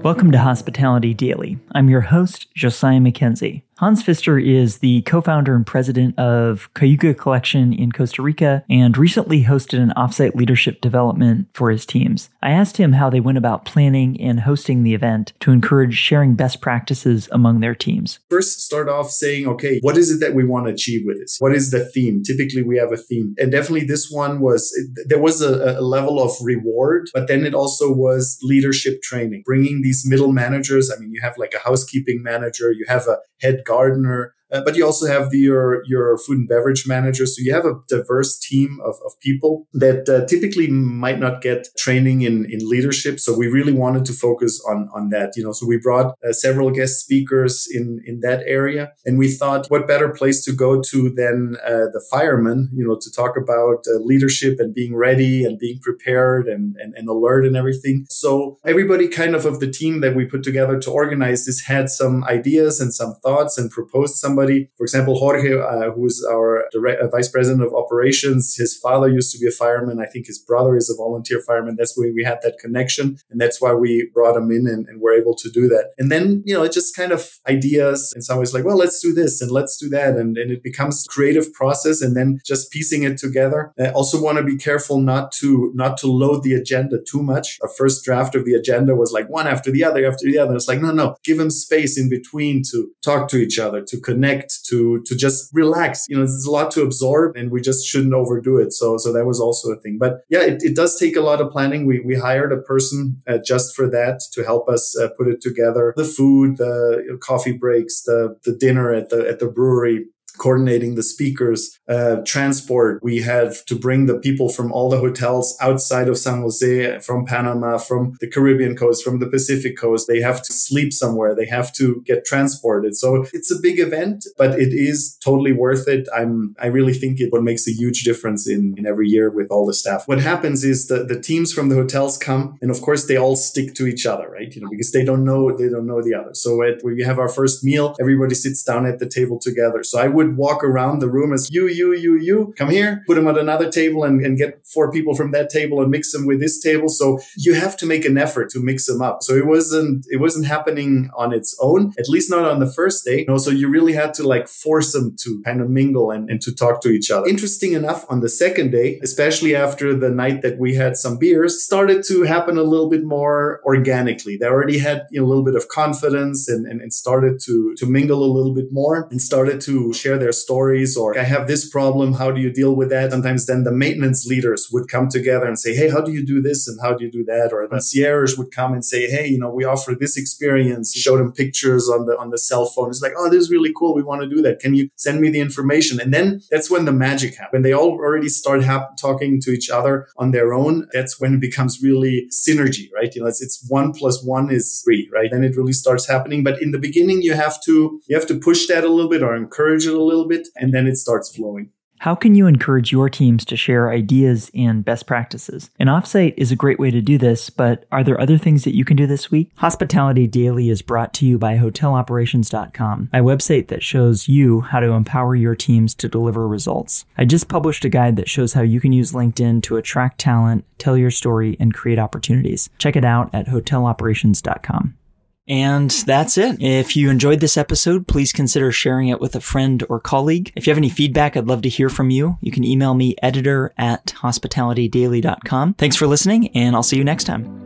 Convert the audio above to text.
Welcome to Hospitality Daily. I'm your host, Josiah Mackenzie. Hans Pfister is the co-founder and president of Cayuga Collection in Costa Rica and recently hosted an offsite leadership development for his teams. I asked him how they went about planning and hosting the event to encourage sharing best practices among their teams. First, start off saying, okay, what is it that we want to achieve with this? What is the theme? Typically, we have a theme. And definitely this one there was a level of reward, but then it also was leadership training, bringing these middle managers. I mean, you have like a housekeeping manager, you have a head gardener, but you also have your food and beverage manager. So you have a diverse team of people that typically might not get training in leadership. So we really wanted to focus on that, So we brought several guest speakers in that area. And we thought, what better place to go to than the firemen, to talk about leadership and being ready and being prepared and alert and everything. So everybody kind of the team that we put together to organize this had some ideas and some thoughts and proposed somebody. For example, Jorge, who is our vice president of operations, his father used to be a fireman. I think his brother is a volunteer fireman. That's where we had that connection. And that's why we brought him in and were able to do that. And then, it just kind of ideas. And some ways like, well, let's do this and let's do that. And it becomes a creative process and then just piecing it together. I also want to be careful not to load the agenda too much. Our first draft of the agenda was like one after the other. It's like, no, give them space in between to talk to each other, to connect, to just relax. There's a lot to absorb and we just shouldn't overdo it. So that was also a thing. But yeah, it does take a lot of planning. We hired a person just for that to help us put it together. The food, the coffee breaks, the dinner at the brewery, coordinating the speakers, transport. We had to bring the people from all the hotels outside of San Jose, from Panama, from the Caribbean coast, from the Pacific coast. They have to sleep somewhere. They have to get transported. So it's a big event, but it is totally worth it. I really think what makes a huge difference in every year with all the staff. What happens is the teams from the hotels come, and of course they all stick to each other, right? Because they don't know the other. So when we have our first meal, everybody sits down at the table together. So I would walk around the room as you, come here, put them at another table and get 4 people from that table and mix them with this table. So you have to make an effort to mix them up. So it wasn't happening on its own, at least not on the first day. So you really had to force them to kind of mingle and to talk to each other. Interesting enough, on the second day, especially after the night that we had some beers, started to happen a little bit more organically. They already had a little bit of confidence and started to mingle a little bit more and started to share their stories, or I have this problem, how do you deal with that? Sometimes then the maintenance leaders would come together and say, hey, how do you do this and how do you do that? Or the concierge would come and say, hey, we offer this experience. Show them pictures on the cell phone. It's like, oh, this is really cool. We want to do that. Can you send me the information? And then that's when the magic happens. When they all already start talking to each other on their own, that's when it becomes really synergy, right? It's 1 + 1 is 3, right? Then it really starts happening. But in the beginning, you have to push that a little bit or encourage it a little bit, and then it starts flowing. How can you encourage your teams to share ideas and best practices? An offsite is a great way to do this, but are there other things that you can do this week? Hospitality Daily is brought to you by HotelOperations.com, a website that shows you how to empower your teams to deliver results. I just published a guide that shows how you can use LinkedIn to attract talent, tell your story, and create opportunities. Check it out at HotelOperations.com. And that's it. If you enjoyed this episode, please consider sharing it with a friend or colleague. If you have any feedback, I'd love to hear from you. You can email me editor@hospitalitydaily.com. Thanks for listening, and I'll see you next time.